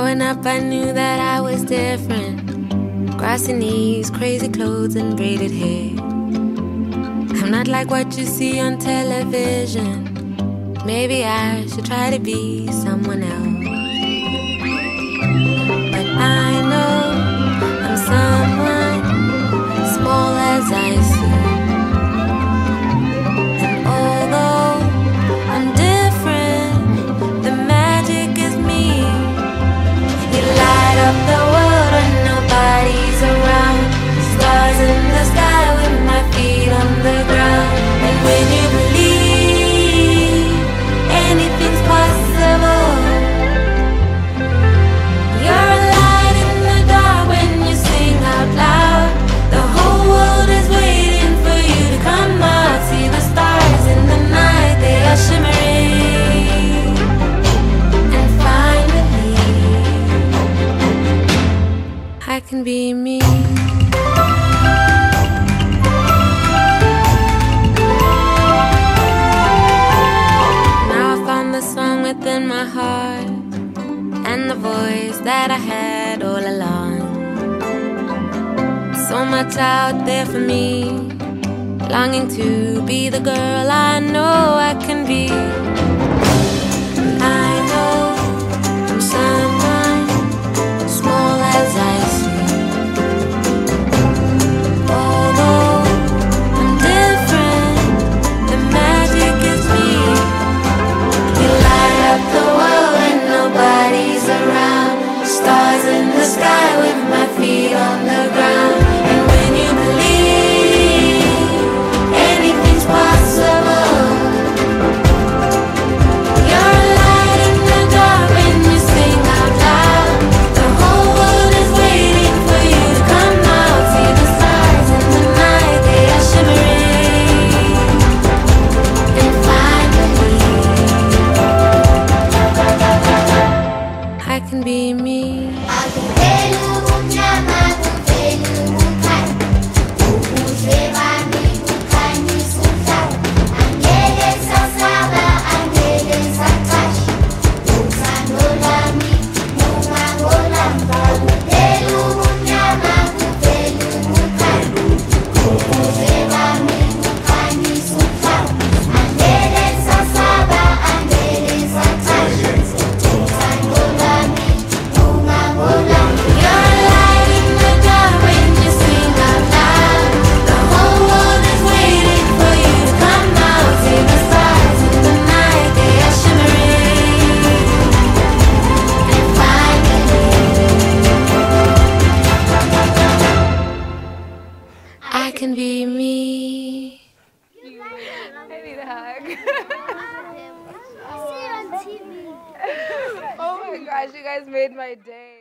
Growing up, I knew that I was different. Grassy knees, crazy clothes, and braided hair. I'm not like what you see on television. Maybe I should try to be someone else. But I know I'm someone small as I seem. And although I'm different, the magic is me. You light up the world when nobody's around. Stars in the sky with my feet on the ground. And when you believe anything's possible, you're a light in the dark when you sing out loud. The whole world is waiting for you to come out. See the stars in the night, they are shimmering. And finally, I can be me. Within my heart, and the voice that I had all along. So much out there for me, longing to be the girl I know I can be. I know I'm someone small as I seem. Although I'm different, the magic is me. The world when nobody's around. Stars in the sky with my feet on the ground. And when you believe anything's possible, you're a light in the dark when you sing out loud. The whole world is waiting for you to come out. See the stars in the night, they are shimmering. And finally, I can be me. I can be me. I need a hug. I see it on TV. Oh my gosh, you guys made my day.